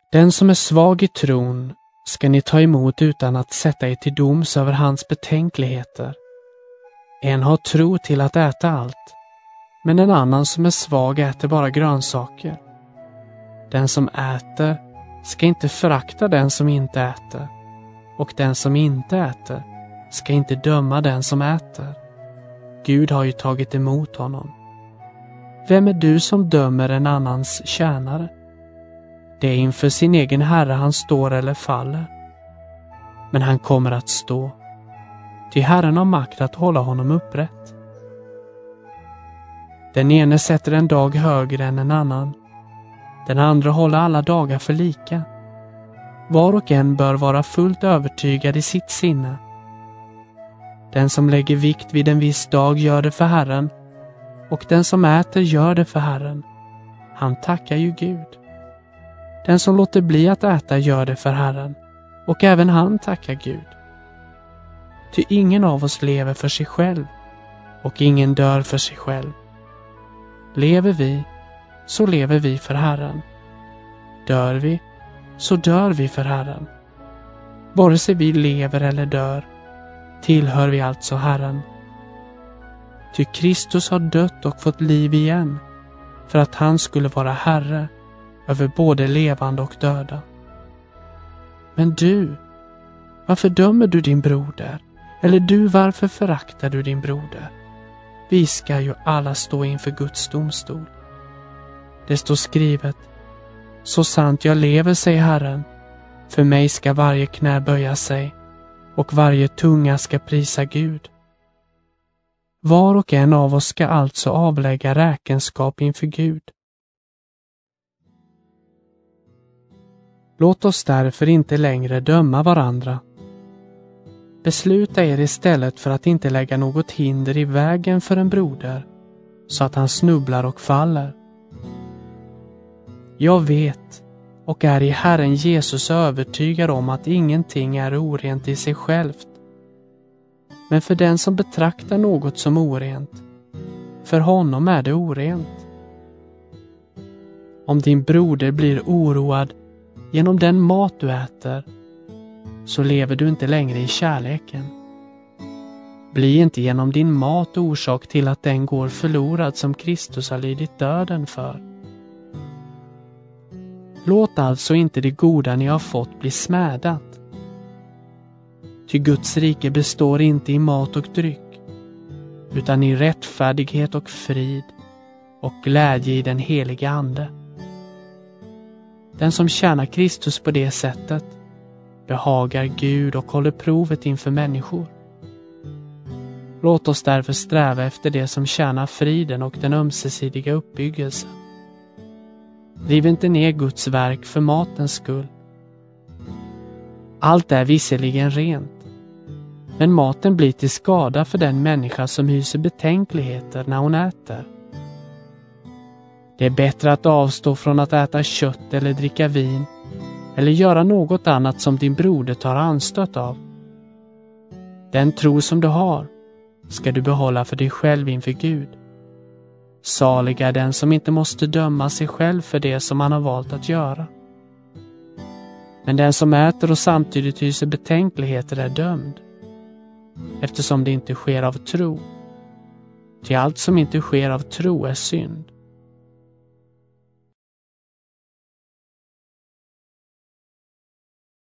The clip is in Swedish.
Den som är svag i tron ska ni ta emot utan att sätta er till doms över hans betänkligheter. En har tro till att äta allt, men en annan som är svag äter bara grönsaker. Den som äter ska inte förakta den som inte äter, och den som inte äter ska inte döma den som äter. Gud har ju tagit emot honom. Vem är du som dömer en annans tjänare? Det är inför sin egen herre han står eller faller. Men han kommer att stå, ty Herren har makt att hålla honom upprätt. Den ene sätter en dag högre än en annan. Den andra håller alla dagar för lika. Var och en bör vara fullt övertygad i sitt sinne. Den som lägger vikt vid en viss dag gör det för Herren, och den som äter gör det för Herren. Han tackar ju Gud. Den som låter bli att äta gör det för Herren, och även han tackar Gud. Ty ingen av oss lever för sig själv, och ingen dör för sig själv. Lever vi, så lever vi för Herren. Dör vi, så dör vi för Herren. Vare sig vi lever eller dör, tillhör vi alltså Herren. Ty Kristus har dött och fått liv igen, för att han skulle vara Herre över både levande och döda. Men du, varför dömer du din broder? Eller du, varför föraktar du din broder? Vi ska ju alla stå inför Guds domstol. Det står skrivet: så sant jag lever, säger Herren, för mig ska varje knä böja sig, och varje tunga ska prisa Gud. Var och en av oss ska alltså avlägga räkenskap inför Gud. Låt oss därför inte längre döma varandra. Besluta er istället för att inte lägga något hinder i vägen för en broder, så att han snubblar och faller. Jag vet och är i Herren Jesus övertygad om att ingenting är orent i sig självt. Men för den som betraktar något som orent, för honom är det orent. Om din broder blir oroad genom den mat du äter, så lever du inte längre i kärleken. Bli inte genom din mat orsak till att den går förlorad som Kristus har lidit döden för. Låt alltså inte det goda ni har fått bli smädat. Ty Guds rike består inte i mat och dryck, utan i rättfärdighet och frid och glädje i den heliga ande. Den som tjänar Kristus på det sättet behagar Gud och håller provet inför människor. Låt oss därför sträva efter det som tjänar friden och den ömsesidiga uppbyggelsen. Riv inte ner Guds verk för matens skull. Allt är visserligen rent, men maten blir till skada för den människa som hyser betänkligheter när hon äter. Det är bättre att avstå från att äta kött eller dricka vin, eller göra något annat som din broder tar anstöt av. Den tro som du har ska du behålla för dig själv inför Gud. Salig är den som inte måste döma sig själv för det som han har valt att göra. Men den som äter och samtidigt hyser betänkligheter är dömd, eftersom det inte sker av tro. Till allt som inte sker av tro är synd.